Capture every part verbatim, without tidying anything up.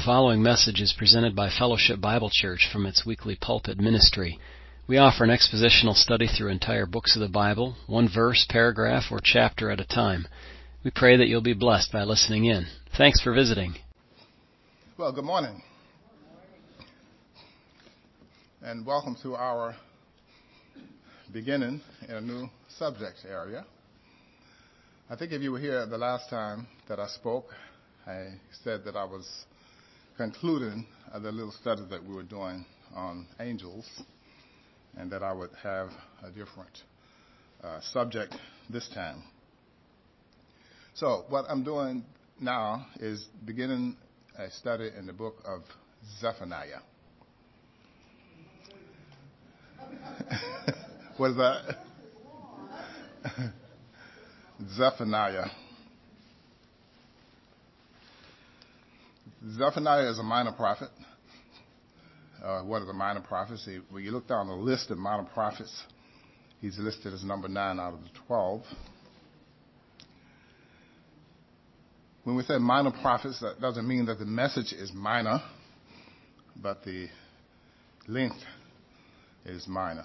The following message is presented by Fellowship Bible Church from its weekly pulpit ministry. We offer an expositional study through entire books of the Bible, one verse, paragraph, or chapter at a time. We pray that you'll be blessed by listening in. Thanks for visiting. Well, good morning. And welcome to our beginning in a new subject area. I think if you were here the last time that I spoke, I said that I was concluding the little study that we were doing on angels, and that I would have a different uh, subject this time. So what I'm doing now is beginning a study in the book of Zephaniah. What is that? Zephaniah. Zephaniah is a minor prophet. Uh, what are the minor prophets? He, when you look down the list of minor prophets, he's listed as number nine out of the twelve. When we say minor prophets, that doesn't mean that the message is minor, but the length is minor.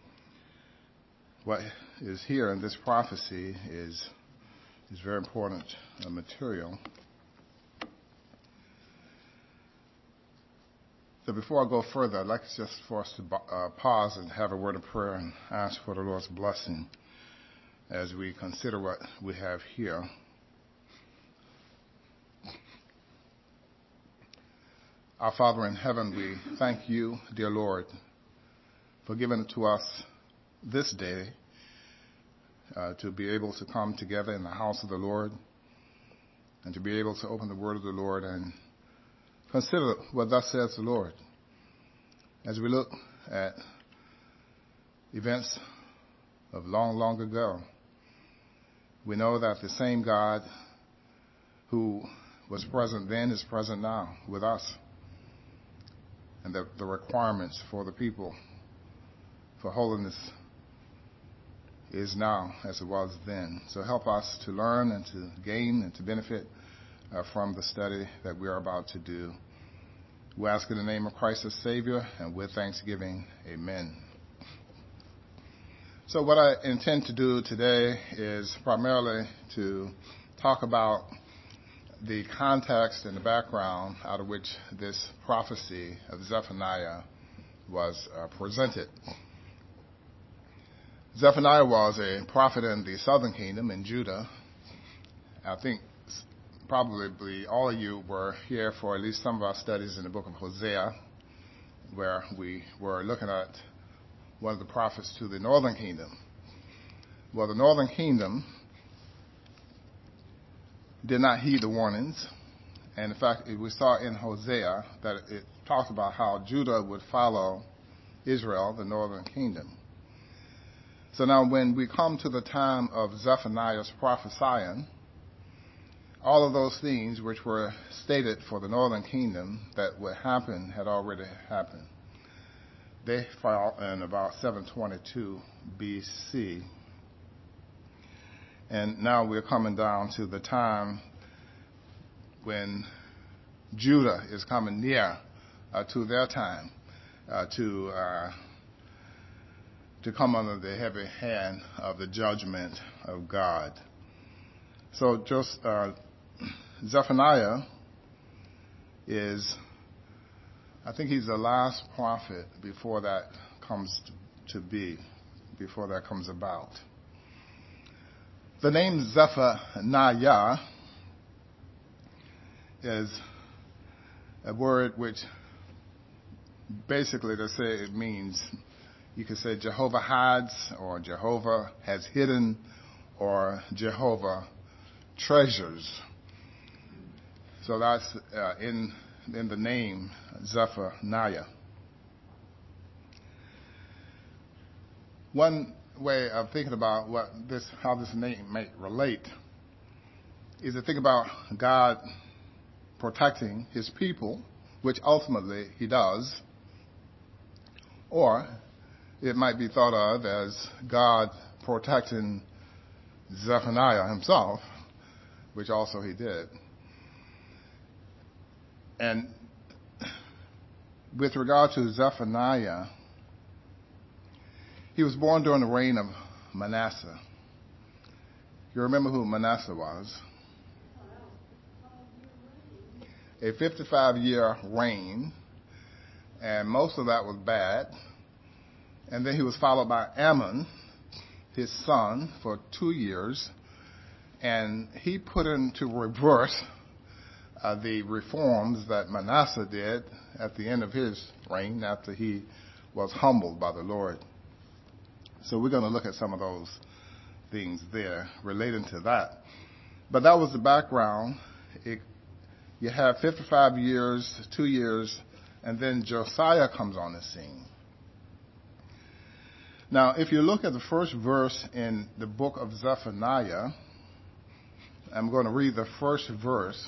What is here in this prophecy is, is very important uh, material. So before I go further, I'd like just for us to uh, pause and have a word of prayer and ask for the Lord's blessing as we consider what we have here. Our Father in heaven, we thank you, dear Lord, for giving it to us this day uh, to be able to come together in the house of the Lord and to be able to open the word of the Lord and consider what thus says the Lord. As we look at events of long, long ago, we know that the same God who was present then is present now with us, and that the requirements for the people for holiness is now as it was then. So help us to learn and to gain and to benefit uh, from the study that we are about to do. We ask in the name of Christ as Savior, and with thanksgiving, amen. So what I intend to do today is primarily to talk about the context and the background out of which this prophecy of Zephaniah was uh, presented. Zephaniah was a prophet in the southern kingdom in Judah. I think probably all of you were here for at least some of our studies in the book of Hosea, where we were looking at one of the prophets to the northern kingdom. Well, the northern kingdom did not heed the warnings. And in fact, we saw in Hosea that it talks about how Judah would follow Israel, the northern kingdom. So now when we come to the time of Zephaniah's prophesying, all of those things which were stated for the northern kingdom that would happen had already happened. They fell in about seven twenty-two B C. And now we're coming down to the time when Judah is coming near uh, to their time uh, to uh, to come under the heavy hand of the judgment of God. So just uh, Zephaniah is, I think he's the last prophet before that comes to be, before that comes about. The name Zephaniah is a word which basically they say it means, you could say Jehovah hides, or Jehovah has hidden, or Jehovah treasures. So that's uh, in in the name Zephaniah. One way of thinking about what this, how this name may relate, is to think about God protecting His people, which ultimately He does, or it might be thought of as God protecting Zephaniah himself, which also he did. And with regard to Zephaniah, he was born during the reign of Manasseh. You remember who Manasseh was? A fifty-five year reign, and most of that was bad. And then he was followed by Ammon, his son, for two years, and he put into reverse uh, the reforms that Manasseh did at the end of his reign after he was humbled by the Lord. So we're going to look at some of those things there relating to that. But that was the background. It, you have fifty-five years, two years, and then Josiah comes on the scene. Now, if you look at the first verse in the book of Zephaniah, I'm going to read the first verse.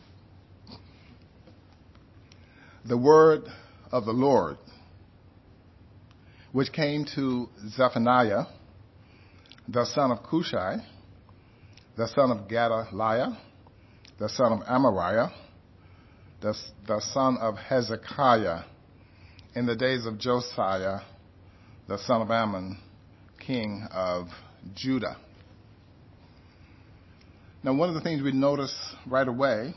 The word of the Lord, which came to Zephaniah, the son of Cushai, the son of Gedaliah, the son of Amariah, the, the son of Hezekiah, in the days of Josiah, the son of Ammon, king of Judah. Now, one of the things we notice right away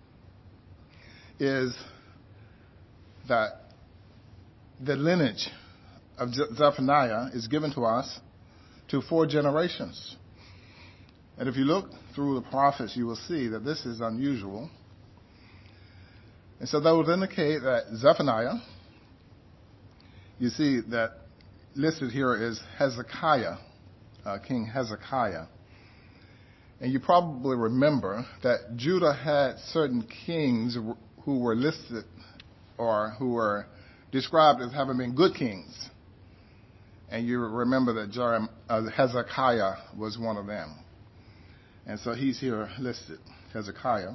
is that the lineage of Zephaniah is given to us to four generations. And if you look through the prophets, you will see that this is unusual. And so that would indicate that Zephaniah, you see that listed here is Hezekiah, uh, King Hezekiah. And you probably remember that Judah had certain kings who were listed or who were described as having been good kings. And you remember that Jeremiah, uh, Hezekiah was one of them. And so he's here listed, Hezekiah.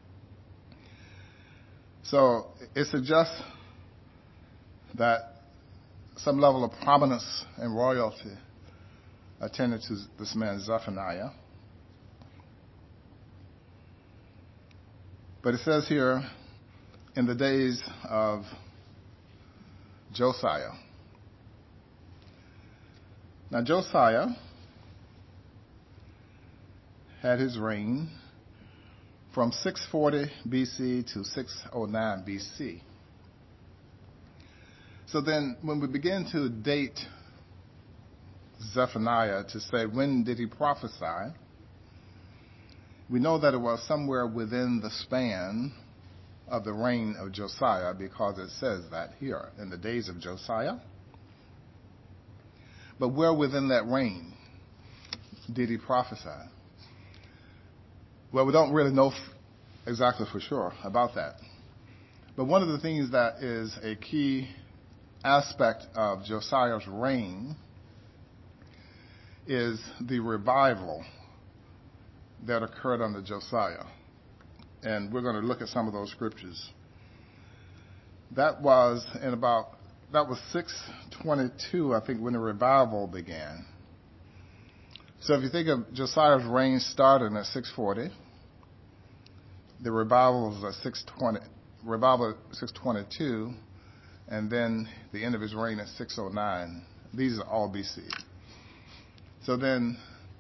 So it suggests that some level of prominence and royalty attended to this man Zephaniah. But it says here, in the days of Josiah. Now Josiah had his reign from six forty B C to six oh nine B C. So then when we begin to date Zephaniah to say when did he prophesy, we know that it was somewhere within the span of the reign of Josiah, because it says that here, in the days of Josiah. But where within that reign did he prophesy? Well, we don't really know f- exactly for sure about that. But one of the things that is a key aspect of Josiah's reign is the revival that occurred under Josiah. And we're going to look at some of those scriptures. That was in about, that was six twenty-two, I think, when the revival began. So if you think of Josiah's reign starting at six forty, the revival was at six twenty, revival at six twenty-two, and then the end of his reign at six oh nine. These are all B C. So then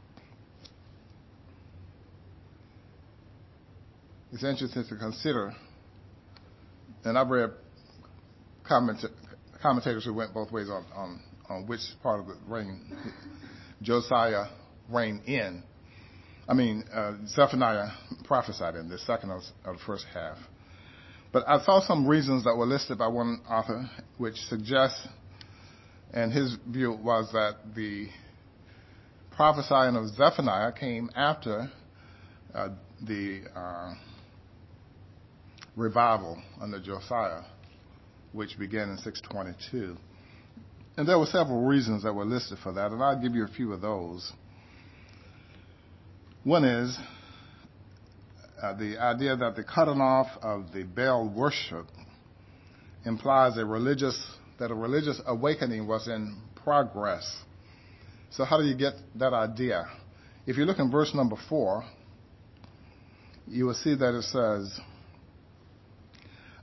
it's interesting to consider, and I've read comment, commentators who went both ways on, on, on which part of the reign Josiah reigned in. I mean, uh, Zephaniah prophesied in the second of, of the first half. But I saw some reasons that were listed by one author, which suggests, and his view was that the prophesying of Zephaniah came after uh, the uh, revival under Josiah, which began in six twenty-two. And there were several reasons that were listed for that, and I'll give you a few of those. One is uh, the idea that the cutting off of the Baal worship implies a religious, that a religious awakening was in progress. So how do you get that idea? If you look in verse number four, you will see that it says,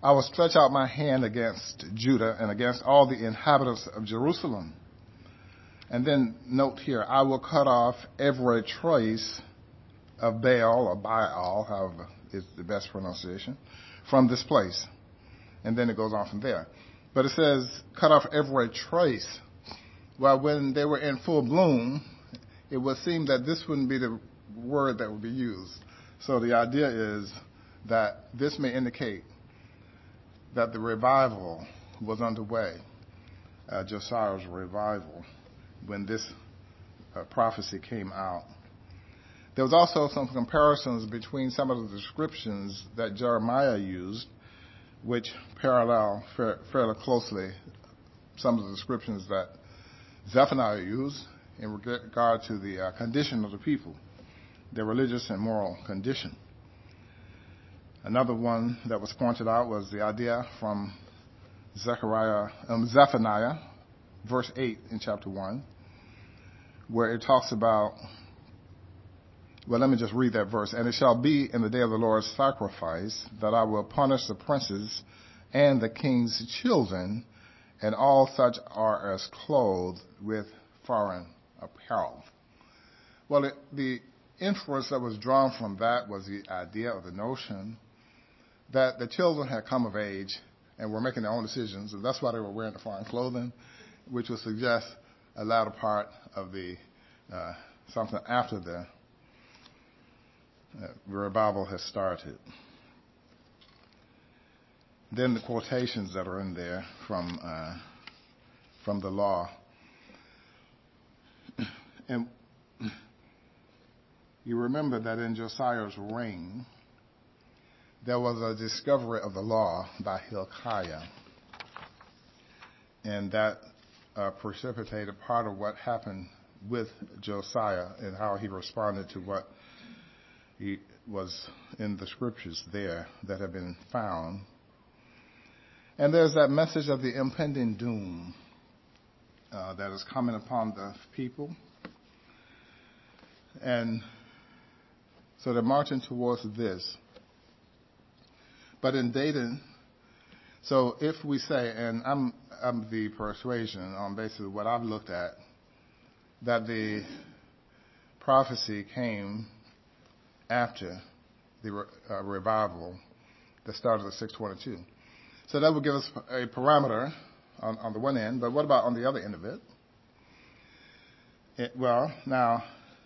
I will stretch out my hand against Judah and against all the inhabitants of Jerusalem. And then note here, I will cut off every trace of Baal or Baal, however is the best pronunciation, from this place. And then it goes on from there. But it says, cut off every trace. Well, when they were in full bloom, it would seem that this wouldn't be the word that would be used. So the idea is that this may indicate that the revival was underway, uh, Josiah's revival, when this uh, prophecy came out. There was also some comparisons between some of the descriptions that Jeremiah used, which parallel fa- fairly closely some of the descriptions that Zephaniah used in regard to the uh, condition of the people, their religious and moral condition. Another one that was pointed out was the idea from Zechariah, um, Zephaniah, verse eight in chapter one, where it talks about, well, let me just read that verse. And it shall be in the day of the Lord's sacrifice that I will punish the princes and the king's children, and all such are as clothed with foreign apparel. Well, it, the inference that was drawn from that was the idea or the notion that the children had come of age and were making their own decisions, and that's why they were wearing the foreign clothing, which would suggest a latter part of the uh, something after the uh, revival has started. Then the quotations that are in there from uh, from the law. And you remember that in Josiah's reign, there was a discovery of the law by Hilkiah. And that uh, precipitated part of what happened with Josiah and how he responded to what he was in the scriptures there that have been found. And there's that message of the impending doom uh, that is coming upon the people. And so they're marching towards this. But in dating, so if we say, and I'm, I'm the persuasion on basically what I've looked at, that the prophecy came after the uh, revival that started at six twenty-two. So that would give us a parameter on, on the one end, but what about on the other end of it? it? Well, now,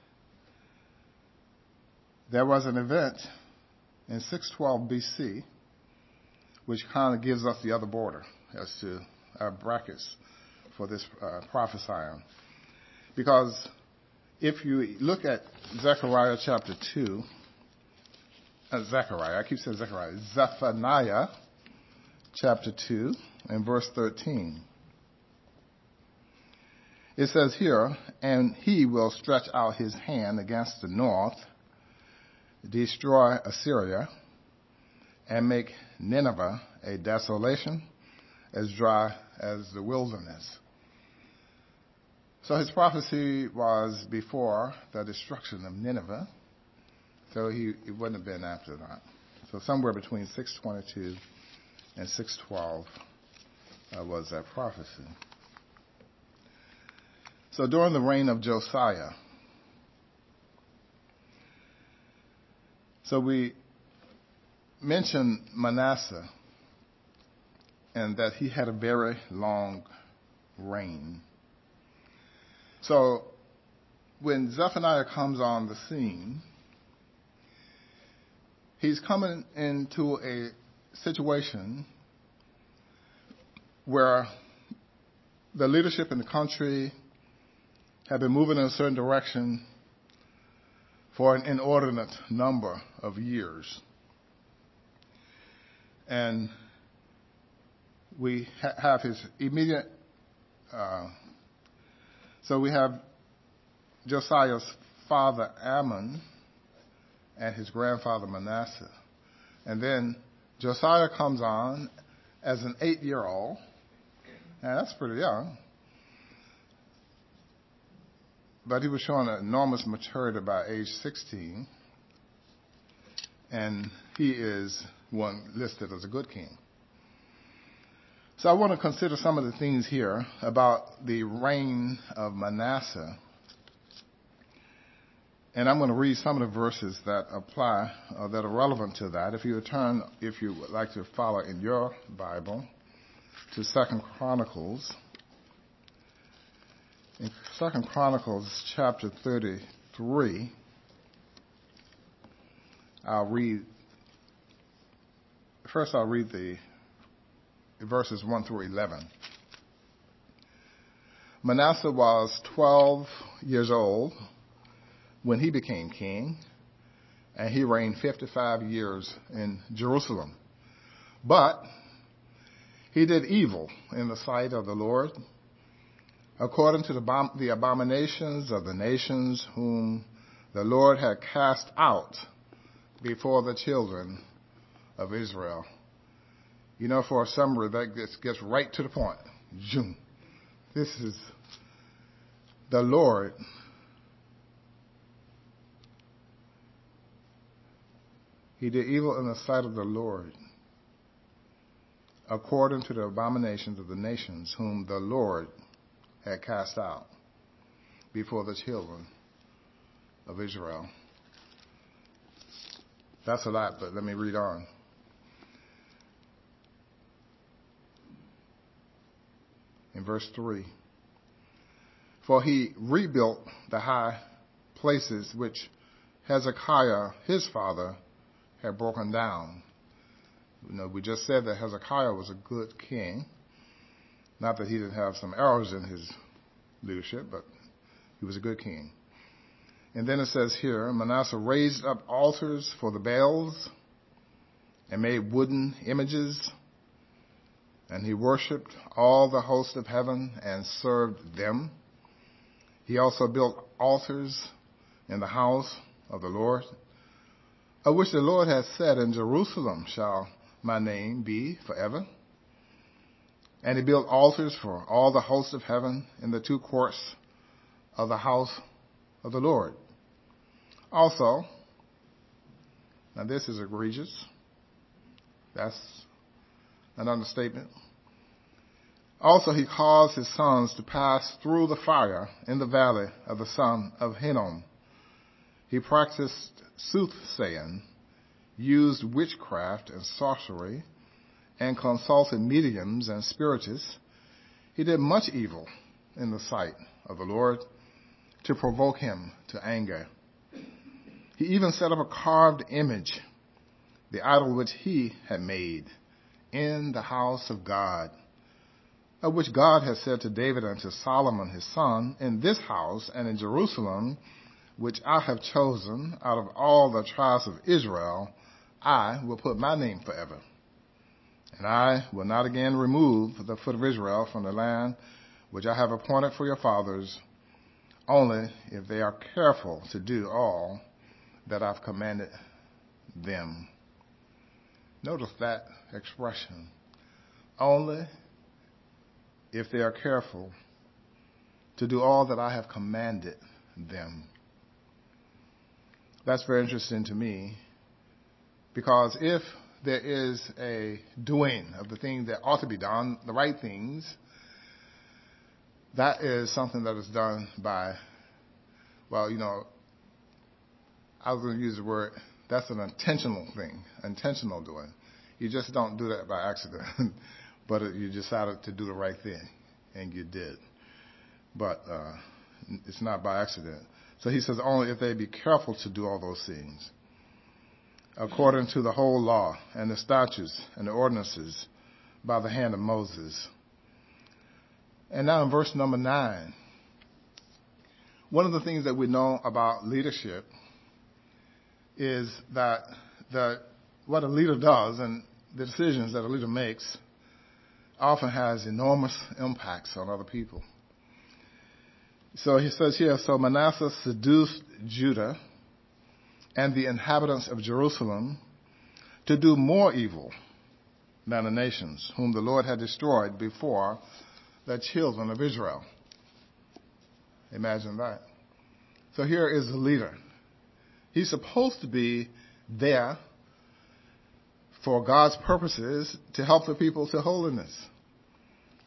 there was an event in six twelve B C, which kind of gives us the other border as to our brackets for this uh, prophesying. Because if you look at Zechariah chapter two, uh, Zechariah, I keep saying Zechariah, Zephaniah chapter two and verse thirteen. It says here, and he will stretch out his hand against the north, destroy Assyria, and make Nineveh a desolation as dry as the wilderness. So his prophecy was before the destruction of Nineveh, so he it wouldn't have been after that. So somewhere between six twenty-two and six twelve uh, was that prophecy. So during the reign of Josiah, so we mentioned Manasseh and that he had a very long reign. So when Zephaniah comes on the scene, he's coming into a situation where the leadership in the country have been moving in a certain direction for an inordinate number of years. And we ha- have his immediate, uh, so we have Josiah's father Ammon and his grandfather Manasseh. And then Josiah comes on as an eight-year-old, and that's pretty young. But he was showing an enormous maturity by age sixteen, and he is one listed as a good king. So I want to consider some of the things here about the reign of Manasseh. And I'm going to read some of the verses that apply, uh, that are relevant to that. If you turn, if you would like to follow in your Bible, to Second Chronicles. In Second Chronicles chapter thirty-three, I'll read, first I'll read the verses one through eleven. Manasseh was twelve years old when he became king, and he reigned fifty-five years in Jerusalem. But he did evil in the sight of the Lord, according to the, abom- the abominations of the nations whom the Lord had cast out before the children of Israel. You know, for a summary, that gets, gets right to the point. Zoom. This is the Lord. He did evil in the sight of the Lord, according to the abominations of the nations whom the Lord had cast out before the children of Israel. That's a lot, but let me read on. In verse three, for he rebuilt the high places which Hezekiah, his father, had broken down. You know, we just said that Hezekiah was a good king. Not that he didn't have some errors in his leadership, but he was a good king. And then it says here, Manasseh raised up altars for the Baals and made wooden images, and he worshipped all the host of heaven and served them. He also built altars in the house of the Lord, of which the Lord has said, in Jerusalem shall my name be forever. And he built altars for all the hosts of heaven in the two courts of the house of the Lord. Also, now this is egregious. That's an understatement. Also, he caused his sons to pass through the fire in the valley of the son of Hinnom. He practiced soothsaying, used witchcraft and sorcery, and consulted mediums and spiritists. He did much evil in the sight of the Lord to provoke him to anger. He even set up a carved image, the idol which he had made, in the house of God, of which God has said to David and to Solomon his son, in this house and in Jerusalem, which I have chosen out of all the tribes of Israel, I will put my name forever. And I will not again remove the foot of Israel from the land which I have appointed for your fathers, only if they are careful to do all that I've commanded them. Notice that expression. Only if they are careful to do all that I have commanded them. That's very interesting to me, because if there is a doing of the things that ought to be done, the right things, that is something that is done by, well, you know, I was going to use the word, that's an intentional thing, intentional doing. You just don't do that by accident, but you decided to do the right thing, and you did. But uh, it's not by accident. So he says only if they be careful to do all those things, according to the whole law and the statutes and the ordinances by the hand of Moses. And now in verse number nine, one of the things that we know about leadership is that the, what a leader does and the decisions that a leader makes often has enormous impacts on other people. So he says here, so Manasseh seduced Judah and the inhabitants of Jerusalem to do more evil than the nations whom the Lord had destroyed before the children of Israel. Imagine that. So here is the leader. He's supposed to be there for God's purposes to help the people to holiness.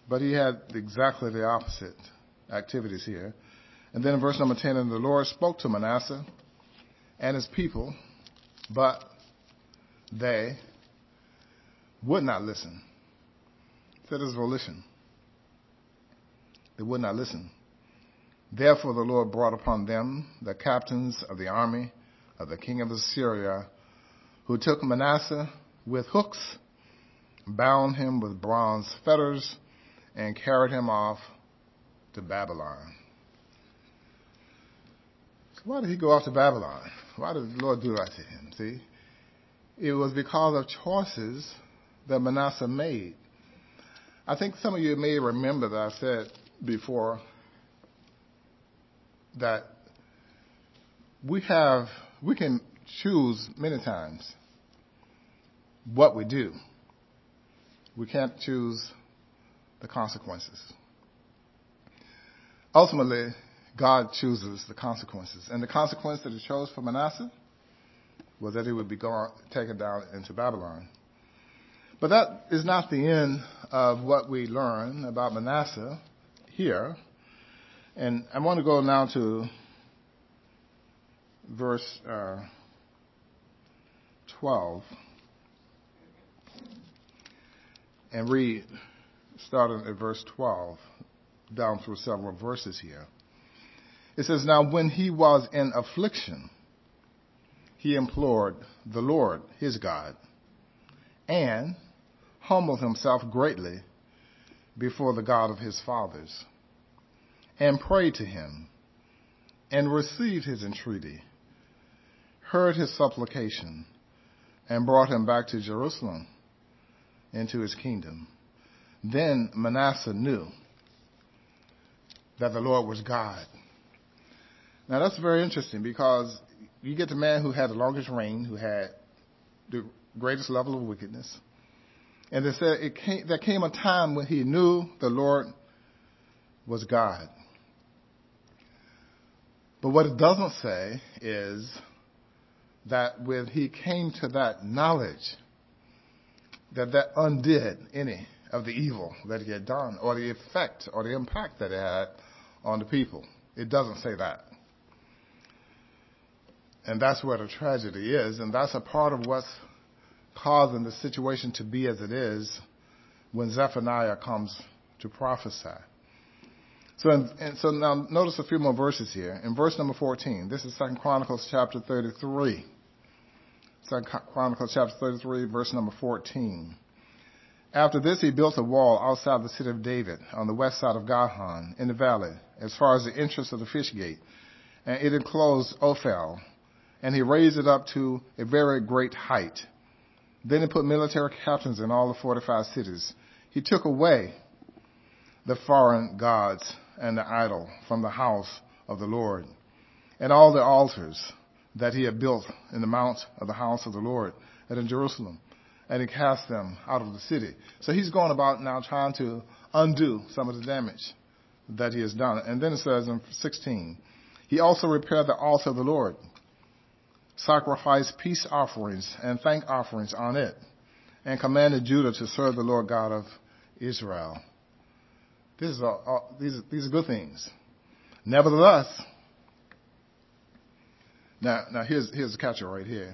but he had exactly the opposite activities here. And then in verse number ten, and the Lord spoke to Manasseh and his people, but they would not listen. That is volition. They would not listen. Therefore the Lord brought upon them the captains of the army of the king of Assyria, who took Manasseh with hooks, bound him with bronze fetters, and carried him off to Babylon. So why did he go off to Babylon? Why did the Lord do that to him? See, it was because of choices that Manasseh made. I think some of you may remember that I said before that we have, we can choose many times what we do. We can't choose the consequences. Ultimately, God chooses the consequences. And the consequence that he chose for Manasseh was that he would be gone, taken down into Babylon. But that is not the end of what we learn about Manasseh here. And I want to go now to verse uh, twelve and read, starting at verse twelve, down through several verses here. It says, now when he was in affliction, he implored the Lord, his God, and humbled himself greatly before the God of his fathers, and prayed to him, and received his entreaty, heard his supplication, and brought him back to Jerusalem into his kingdom. Then Manasseh knew that the Lord was God. Now that's very interesting, because you get the man who had the longest reign, who had the greatest level of wickedness. And they said it came, there came a time when he knew the Lord was God. But what it doesn't say is that when he came to that knowledge, that that undid any of the evil that he had done, or the effect or the impact that it had on the people. It doesn't say that. And that's where the tragedy is, and that's a part of what's causing the situation to be as it is when Zephaniah comes to prophesy. So, in, and so now notice a few more verses here. In verse number fourteen, this is Second Chronicles chapter thirty-three. Second Chronicles chapter thirty-three, verse number fourteen. After this, he built a wall outside the city of David on the west side of Gihon in the valley, as far as the entrance of the fish gate, and it enclosed Ophel, and he raised it up to a very great height. Then he put military captains in all the fortified cities. He took away the foreign gods and the idol from the house of the Lord, and all the altars that he had built in the mount of the house of the Lord and in Jerusalem, and he cast them out of the city. So he's going about now trying to undo some of the damage that he has done. And then it says in sixteen, he also repaired the altar of the Lord, sacrificed peace offerings and thank offerings on it, and commanded Judah to serve the Lord God of Israel. This is all, all, these, are, these are good things. Nevertheless, now, now here's, here's the catcher right here.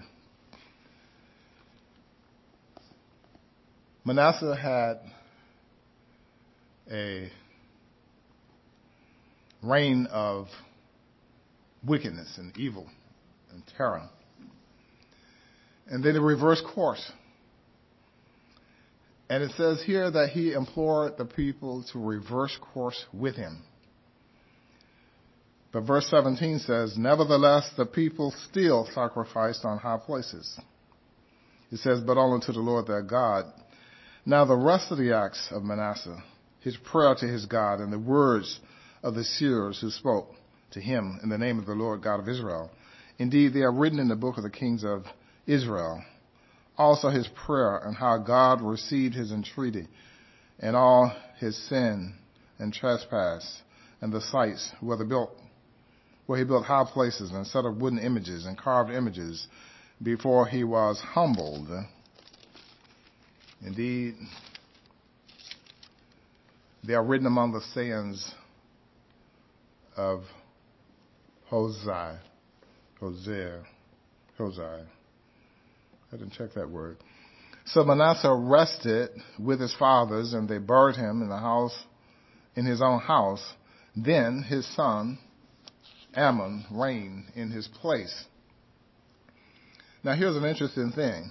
Manasseh had a reign of wickedness and evil and terror. And then he reversed course. And it says here that he implored the people to reverse course with him. But verse seventeen says, nevertheless, the people still sacrificed on high places. It says, but only to the Lord their God. Now the rest of the acts of Manasseh, his prayer to his God, and the words of the seers who spoke to him in the name of the Lord God of Israel, indeed, they are written in the book of the kings of Israel. Also his prayer and how God received his entreaty, and all his sin and trespass, and the sites where, the built, where he built high places and set up wooden images and carved images before he was humbled. Indeed, They are written among the sayings of Hosea. Hosea. Hosea. I didn't check that word. So Manasseh rested with his fathers, and they buried him in the house, in his own house. Then his son Amon reigned in his place. Now here's an interesting thing.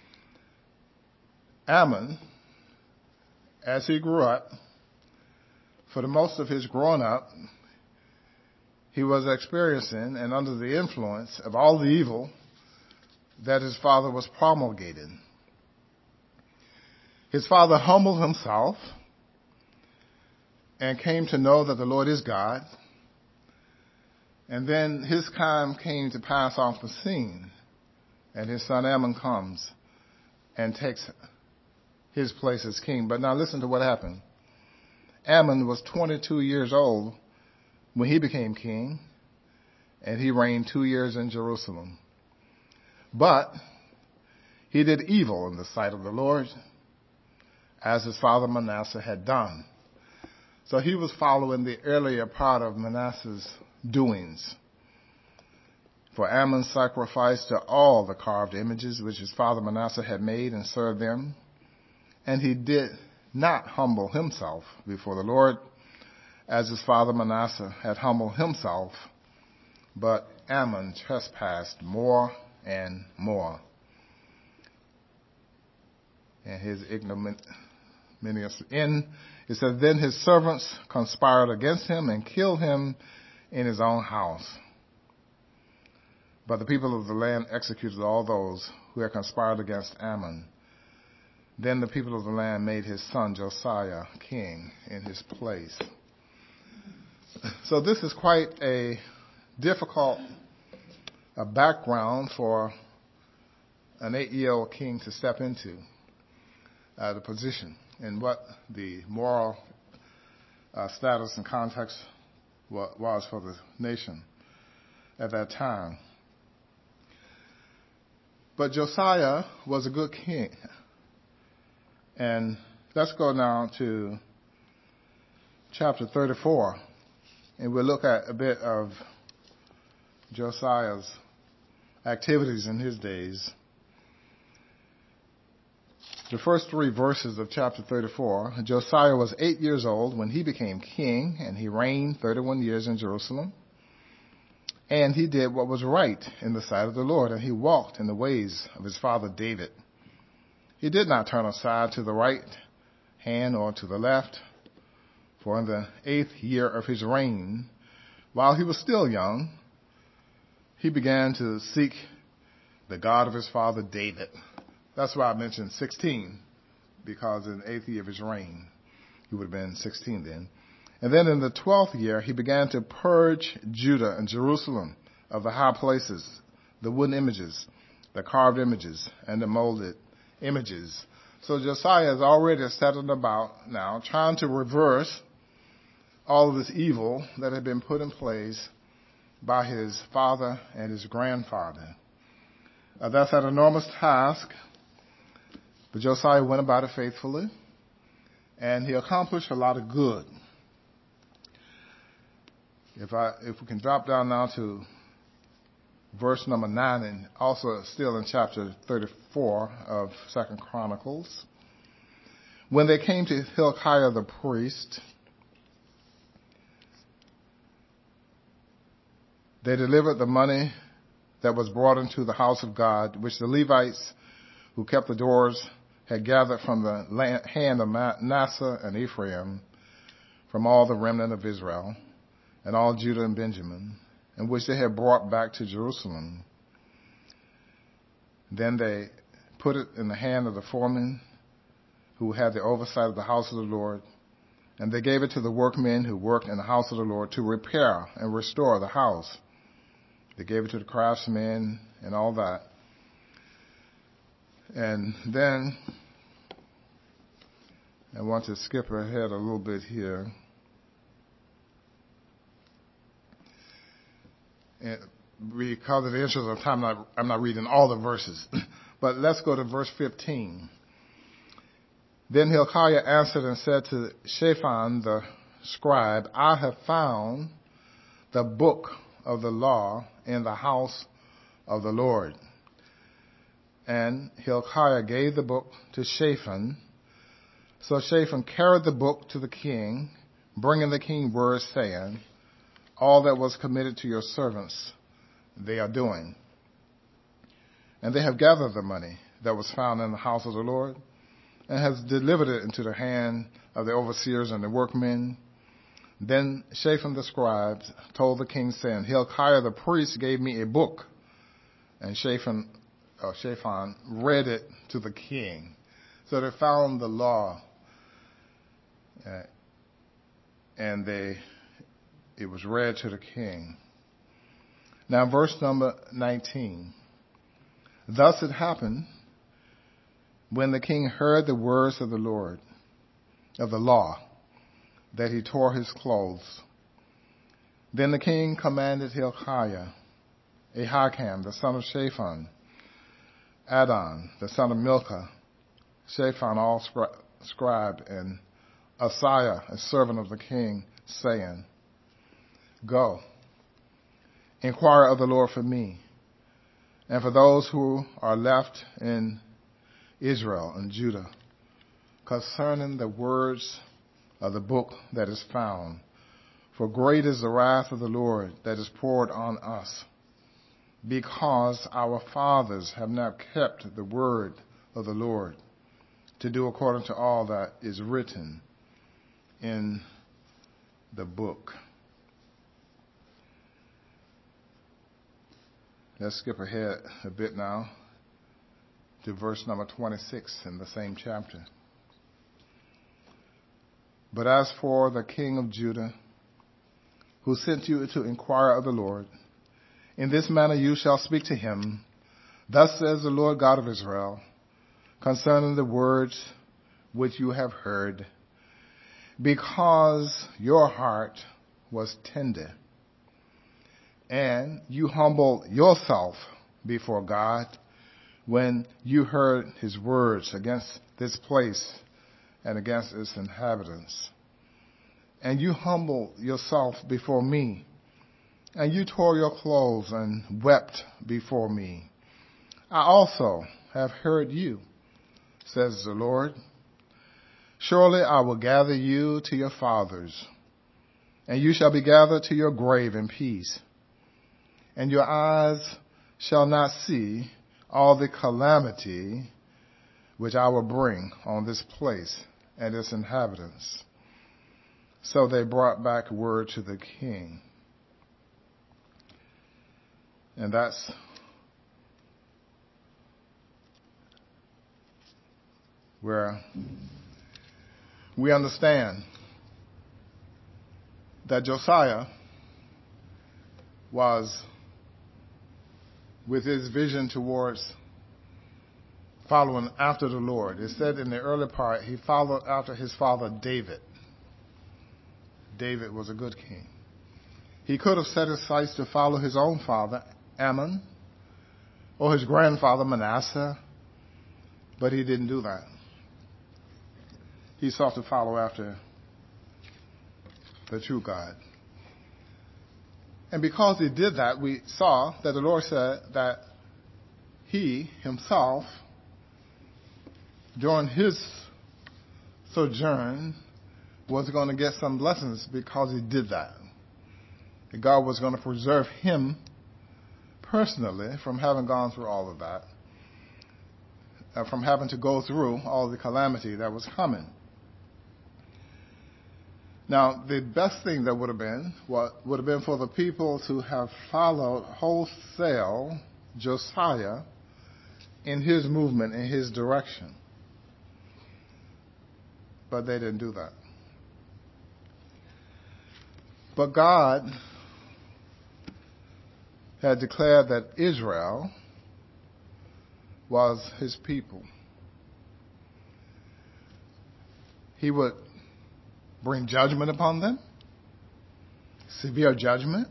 Amon, as he grew up, for the most of his growing up, he was experiencing and under the influence of all the evil that his father was promulgating. His father humbled himself and came to know that the Lord is God. And then his time came to pass off the scene, and his son Amon comes and takes his place as king. But now listen to what happened. Amon was twenty-two years old when he became king, and he reigned two years in Jerusalem. But he did evil in the sight of the Lord, as his father Manasseh had done. So he was following the earlier part of Manasseh's doings. For Amon sacrificed to all the carved images which his father Manasseh had made and served them. And he did not humble himself before the Lord, as his father Manasseh had humbled himself, but Amon trespassed more and more. And his ignominious end, it says, then his servants conspired against him and killed him in his own house. But the people of the land executed all those who had conspired against Amon. Then the people of the land made his son Josiah king in his place. So this is quite a difficult a background for an eight-year-old king to step into uh, the position and what the moral uh, status and context was for the nation at that time. But Josiah was a good king. And let's go now to chapter thirty-four, and we'll look at a bit of Josiah's activities in his days. The first three verses of chapter thirty-four, Josiah was eight years old when he became king, and he reigned thirty-one years in Jerusalem. And he did what was right in the sight of the Lord, and he walked in the ways of his father David. He did not turn aside to the right hand or to the left, for in the eighth year of his reign, while he was still young, he began to seek the God of his father David. That's why I mentioned sixteen, because in the eighth year of his reign, he would have been sixteen then. And then in the twelfth year, he began to purge Judah and Jerusalem of the high places, the wooden images, the carved images, and the molded images. So Josiah is already settled about now, trying to reverse all of this evil that had been put in place by his father and his grandfather. Uh, that's an enormous task, but Josiah went about it faithfully, and he accomplished a lot of good. If I, if we can drop down now to verse number nine, and also still in chapter thirty-four of Second Chronicles. When they came to Hilkiah the priest, they delivered the money that was brought into the house of God, which the Levites who kept the doors had gathered from the land, hand of Manasseh and Ephraim, from all the remnant of Israel, and all Judah and Benjamin, and which they had brought back to Jerusalem. Then they put it in the hand of the foreman who had the oversight of the house of the Lord, and they gave it to the workmen who worked in the house of the Lord to repair and restore the house. They gave it to the craftsmen and all that. And then I want to skip ahead a little bit here. And because of the interest of time, I'm not, I'm not reading all the verses. But let's go to verse fifteen. Then Hilkiah answered and said to Shaphan the scribe, I have found the book of the law in the house of the Lord. And Hilkiah gave the book to Shaphan. So Shaphan carried the book to the king, bringing the king word, saying, all that was committed to your servants they are doing. And they have gathered the money that was found in the house of the Lord, and has delivered it into the hand of the overseers and the workmen. Then Shaphan the scribe told the king, saying, Hilkiah the priest gave me a book. And Shaphan, uh, Shaphan read it to the king. So they found the law, uh, and they it was read to the king. Now, verse number nineteen. Thus it happened, when the king heard the words of the Lord, of the law, that he tore his clothes. Then the king commanded Hilkiah, Ahikam, the son of Shaphan, Adon, the son of Milcah, Shaphan, all scri- scribe, and Asaiah, a servant of the king, saying, Go, inquire of the Lord for me, and for those who are left in Israel and Judah, concerning the words of the book that is found. For great is the wrath of the Lord that is poured on us, because our fathers have not kept the word of the Lord, to do according to all that is written in the book. Let's skip ahead a bit now to verse number twenty-six in the same chapter. But as for the king of Judah, who sent you to inquire of the Lord, in this manner you shall speak to him. Thus says the Lord God of Israel, concerning the words which you have heard, because your heart was tender, and you humbled yourself before God when you heard his words against this place and against its inhabitants. And you humbled yourself before me, and you tore your clothes and wept before me. I also have heard you, says the Lord. Surely I will gather you to your fathers, and you shall be gathered to your grave in peace. And your eyes shall not see all the calamity which I will bring on this place and its inhabitants. So they brought back word to the king. And that's where we understand that Josiah was, with his vision towards following after the Lord. It said in the early part, he followed after his father David. David was a good king. He could have set his sights to follow his own father, Ammon, or his grandfather, Manasseh, but he didn't do that. He sought to follow after the true God. And because he did that, we saw that the Lord said that he himself, during his sojourn, was going to get some blessings because he did that. That God was going to preserve him personally from having gone through all of that, uh, from having to go through all the calamity that was coming. Now, the best thing that would have been, what would have been for the people to have followed wholesale Josiah in his movement, in his direction. But they didn't do that. But God had declared that Israel was his people. He would bring judgment upon them, severe judgment,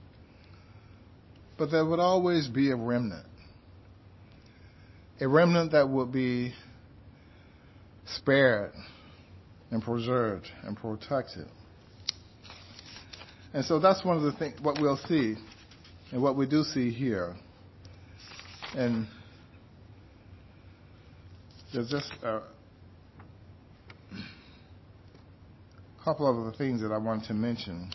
but there would always be a remnant. A remnant that would be spared and preserved and protected. And so that's one of the things, what we'll see, and what we do see here. And there's just a couple of other things that I want to mention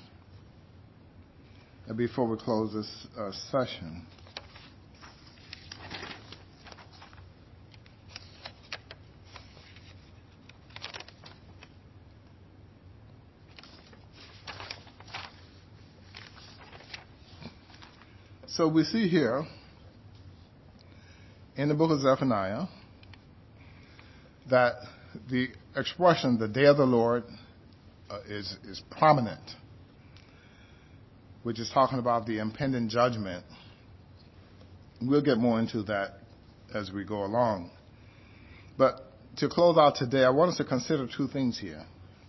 before we close this uh, session. So we see here in the book of Zephaniah that the expression, the day of the Lord, uh, is, is prominent, which is talking about the impending judgment. We'll get more into that as we go along. But to close out today, I want us to consider two things here.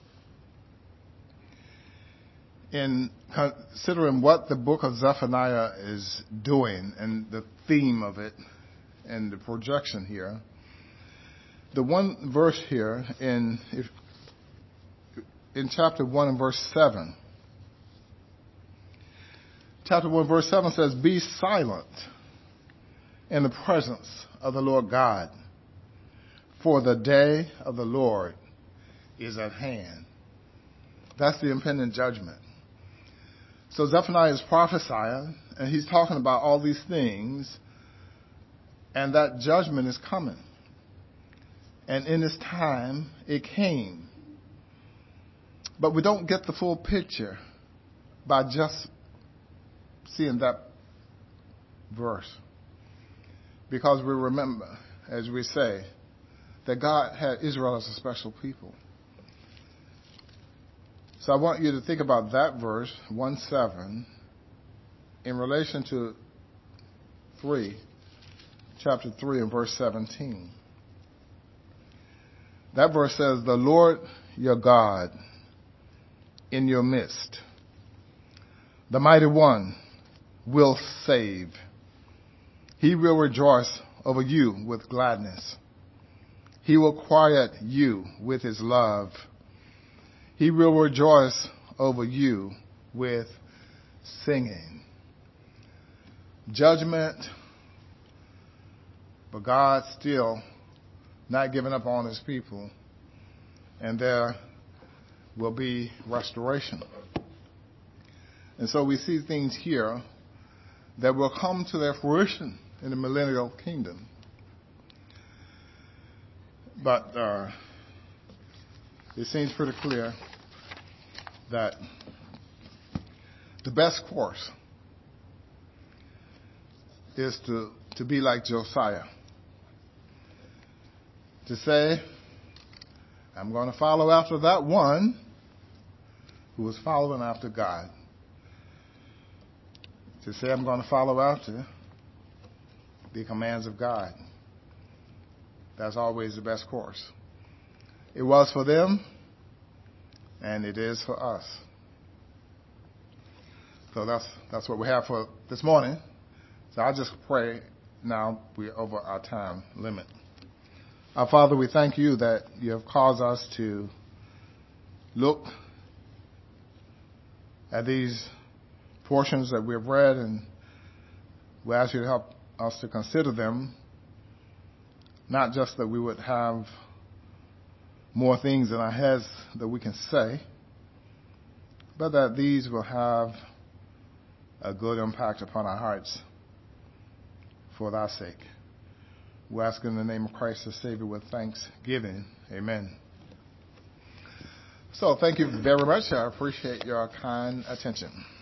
In considering what the book of Zephaniah is doing and the theme of it and the projection here, the one verse here in if, in chapter one and verse seven, chapter one verse seven says, "Be silent in the presence of the Lord God, for the day of the Lord is at hand." That's the impending judgment. So Zephaniah is prophesying, and he's talking about all these things, and that judgment is coming. And in this time, it came. But we don't get the full picture by just seeing that verse. Because we remember, as we say, that God had Israel as a special people. So I want you to think about that verse, one seven, in relation to three, chapter three and verse seventeen. That verse says, "The Lord your God in your midst, the mighty one will save. He will rejoice over you with gladness. He will quiet you with his love. He will rejoice over you with singing." Judgment, but God still not giving up on his people, and there will be restoration. And so we see things here that will come to their fruition in the millennial kingdom. But uh, it seems pretty clear that the best course is to, to be like Josiah. To say, I'm going to follow after that one who was following after God. To say, I'm going to follow after the commands of God. That's always the best course. It was for them, and it is for us. So that's that's what we have for this morning. So I'll just pray now. We're over our time limit. Our Father, we thank you that you have caused us to look at these portions that we've read, and we ask you to help us to consider them, not just that we would have more things in our heads that we can say, but that these will have a good impact upon our hearts for thy sake. We ask in the name of Christ the Savior with thanksgiving. Amen. So thank you very much. I appreciate your kind attention.